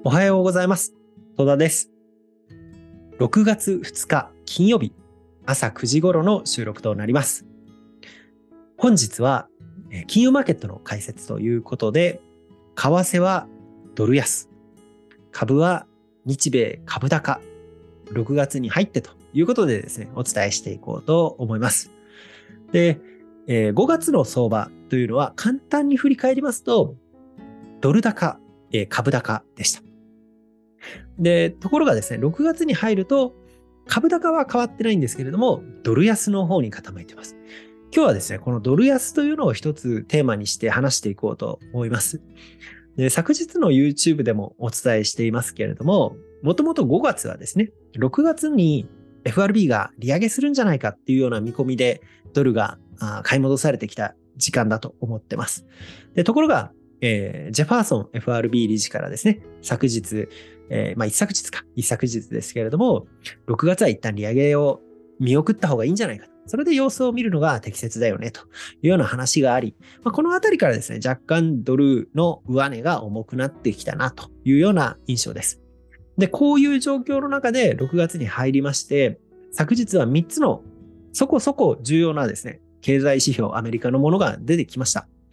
おはようございます。戸田です。6月2日金曜日朝9時頃の収録となります。本日は金融マーケットの解説ということで、為替はドル安、株は日米株高、6月に入ってということでですね、お伝えしていこうと思います。で、5月の相場というのは簡単に振り返りますと、ドル高、株高でした。で、ところがですね、6月に入ると、株高は変わってないんですけれども、ドル安の方に傾いています。今日はですね、このドル安というのを一つテーマにして話していこうと思います。で、昨日の YouTube でもお伝えしていますけれども、もともと5月はですね、6月に FRB が利上げするんじゃないかっていうような見込みで、ドルが買い戻されてきた時間だと思ってます。で、ところが、ジェファーソン FRB 理事からですね、昨日、一昨日ですけれども、6月は一旦利上げを見送った方がいいんじゃないかと。それで様子を見るのが適切だよねというような話があり、このあたりからですね、若干ドルの上値が重くなってきたなというような印象です。で、こういう状況の中で6月に入りまして、昨日は3つのそこそこ重要なですね、経済指標、アメリカのものが出てきました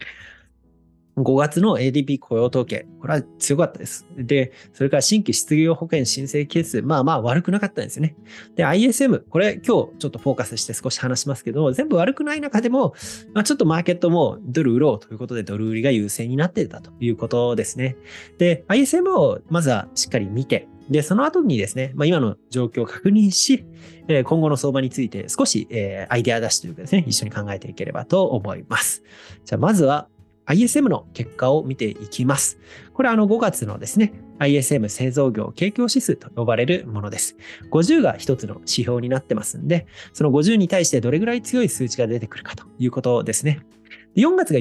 。5月の ADP 雇用統計、これは強かったです。で、それから新規失業保険申請件数、悪くなかったんですよね。で、ISM、これ今日ちょっとフォーカスして少し話しますけど、全部悪くない中でも、ちょっとマーケットもドル売ろうということでドル売りが優勢になっていたということですね。で、ISM をまずはしっかり見て、で、その後にですね、今の状況を確認し、今後の相場について少しアイデア出しというかですね、一緒に考えていければと思います。じゃあ、まずは、ISM の結果を見ていきます。これは5月のですね、ISM 製造業景況指数と呼ばれるものです。50が一つの指標になってますんで、その50に対してどれぐらい強い数値が出てくるかということですね。4月が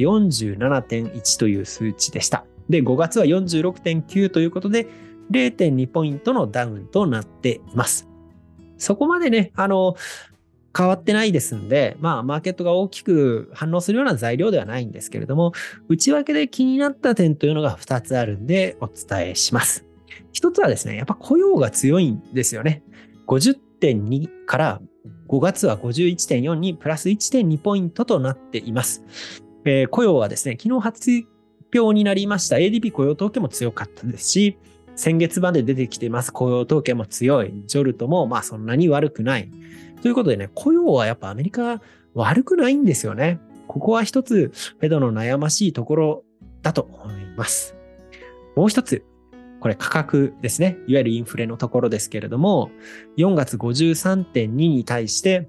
47.1 という数値でした。で、5月は 46.9 ということで、0.2 ポイントのダウンとなっています。そこまでね、変わってないですんで、マーケットが大きく反応するような材料ではないんですけれども、内訳で気になった点というのが2つあるんでお伝えします。一つはですね、やっぱ雇用が強いんですよね。50.2 から5月は 51.4 にプラス 1.2 ポイントとなっています。雇用はですね、昨日発表になりました ADP 雇用統計も強かったですし、先月まで出てきています雇用統計も強い。ジョルトもそんなに悪くない。ということでね、雇用はやっぱアメリカ悪くないんですよね。ここは一つフェドの悩ましいところだと思います。もう一つ、これ価格ですね。いわゆるインフレのところですけれども、4月 53.2 に対して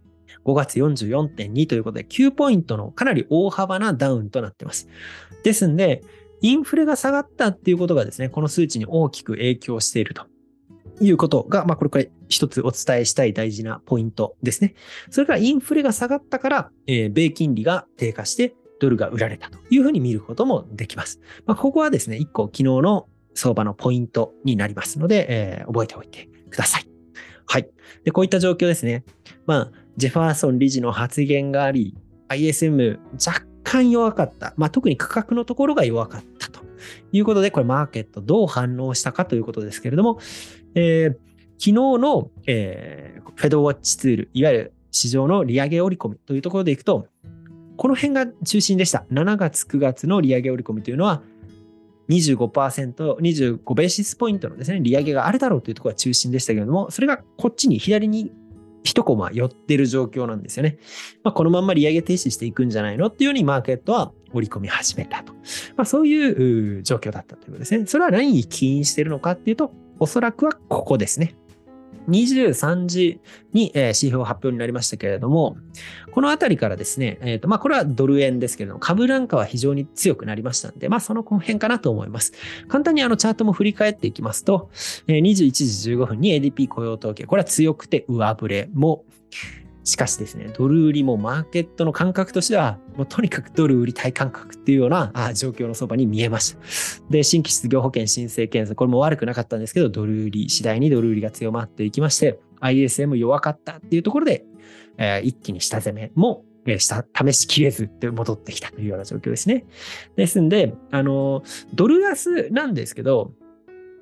5月 44.2 ということで9ポイントのかなり大幅なダウンとなっています。ですんで、インフレが下がったっていうことがですね、この数値に大きく影響しているということが、これ一つお伝えしたい大事なポイントですね。それからインフレが下がったから、米金利が低下してドルが売られたというふうに見ることもできます。ここはですね、一個昨日の相場のポイントになりますので、覚えておいてください。はい。で、こういった状況ですね。ジェファーソン理事の発言があり、ISM 若干弱かった。特に価格のところが弱かったということで、これマーケットどう反応したかということですけれども、昨日の、フェドウォッチツール、いわゆる市場の利上げ織り込みというところでいくと、この辺が中心でした。7月、9月の利上げ織り込みというのは、25%、25ベーシスポイントのですね、利上げがあるだろうというところが中心でしたけれども、それがこっちに左に一コマ寄ってる状況なんですよね。このまんま利上げ停止していくんじゃないのっていうようにマーケットは織り込み始めたと。そういう状況だったということですね。それは何に起因しているのかっていうと、おそらくはここですね。23時に指標発表になりましたけれども、このあたりからですね、これはドル円ですけれども、株なんかは非常に強くなりましたので、その辺かなと思います。簡単にチャートも振り返っていきますと、21時15分に ADP 雇用統計、これは強くて上振れも、しかしですね、ドル売りもマーケットの感覚としては、もうとにかくドル売り対感覚っていうような状況のそばに見えました。で、新規失業保険申請件数、これも悪くなかったんですけど、次第にドル売りが強まっていきまして、ISM 弱かったっていうところで、一気に下攻めも試しきれずって戻ってきたというような状況ですね。ですんで、ドル安なんですけど、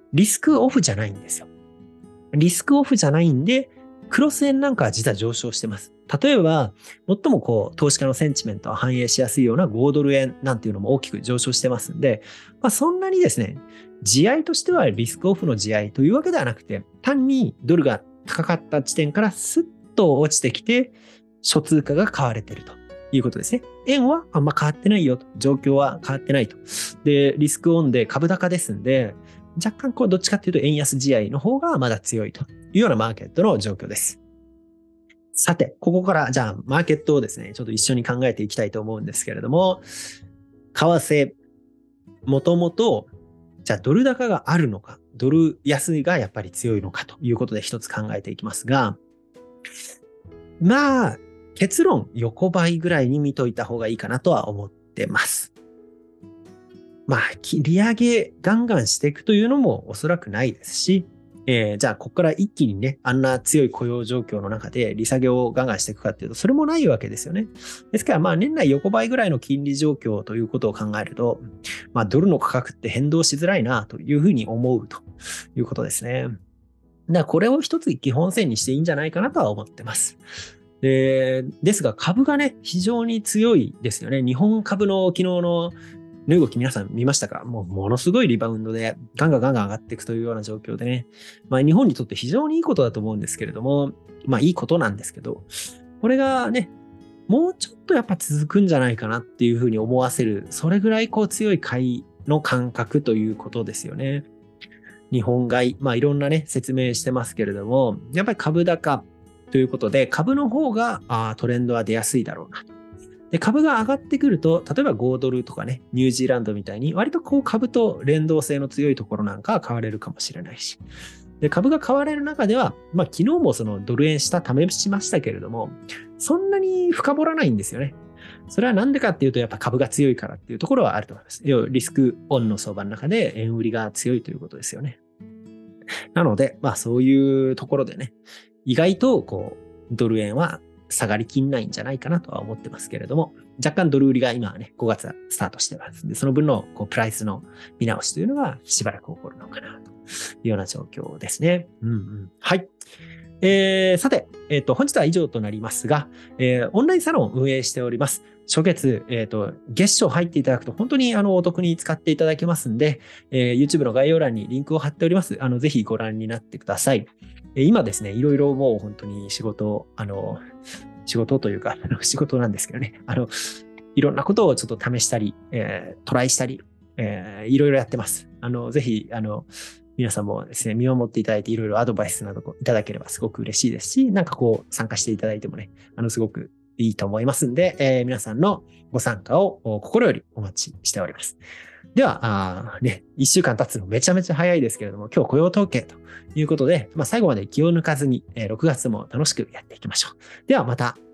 リスクオフじゃないんですよ。リスクオフじゃないんで、クロス円なんかは実は上昇してます。例えば、最も投資家のセンチメントを反映しやすいような5ドル円なんていうのも大きく上昇してますんで、そんなにですね、地合いとしてはリスクオフの地合いというわけではなくて、単にドルが高かった地点からスッと落ちてきて、諸通貨が買われているということですね。円はあんま変わってないよと。状況は変わってないと。で、リスクオンで株高ですんで、若干どっちかっていうと円安地合いの方がまだ強いというようなマーケットの状況です。さて、ここからじゃあマーケットをですね、ちょっと一緒に考えていきたいと思うんですけれども、為替、もともと、じゃあドル高があるのか、ドル安がやっぱり強いのかということで一つ考えていきますが、結論横ばいぐらいに見といた方がいいかなとは思ってます。利上げガンガンしていくというのもおそらくないですし、じゃあここから一気にね、あんな強い雇用状況の中で利下げをガンガンしていくかっていうと、それもないわけですよね。ですから年内横ばいぐらいの金利状況ということを考えると、ドルの価格って変動しづらいなというふうに思うということですね。だからこれを一つ基本線にしていいんじゃないかなとは思ってます。ですが株がね、非常に強いですよね。日本株の昨日の値動き皆さん見ましたか？ものすごいリバウンドでガンガン上がっていくというような状況でね。日本にとって非常にいいことだと思うんですけれども、いいことなんですけど、これがね、もうちょっとやっぱ続くんじゃないかなっていうふうに思わせる、それぐらい強い買いの感覚ということですよね。日本買い、いろんなね、説明してますけれども、やっぱり株高ということで、株の方がトレンドは出やすいだろうな。で、株が上がってくると、例えば5ドルとかね、ニュージーランドみたいに、割と株と連動性の強いところなんかは買われるかもしれないし。で、株が買われる中では、昨日もそのドル円下試しましたけれども、そんなに深掘らないんですよね。それはなんでかっていうと、やっぱ株が強いからっていうところはあると思います。要はリスクオンの相場の中で円売りが強いということですよね。なので、そういうところでね、意外とドル円は下がりきんないんじゃないかなとは思ってますけれども、若干ドル売りが今はね、5月スタートしてますんで、その分のプライスの見直しというのがしばらく起こるのかなというような状況ですね。はい。さて、本日は以上となりますが、オンラインサロンを運営しております。初月、月初入っていただくと本当にお得に使っていただけますんで、YouTube の概要欄にリンクを貼っております。ぜひご覧になってください。今ですね、いろいろもう本当に仕事というか、仕事なんですけどね、いろんなことをちょっと試したり、トライしたり、いろいろやってます。ぜひ、皆さんもですね、見守っていただいていろいろアドバイスなどいただければすごく嬉しいですし、参加していただいてもね、すごくいいと思いますんで、皆さんのご参加を心よりお待ちしております。では、1週間経つのめちゃめちゃ早いですけれども、今日雇用統計ということで、最後まで気を抜かずに、6月も楽しくやっていきましょう。ではまた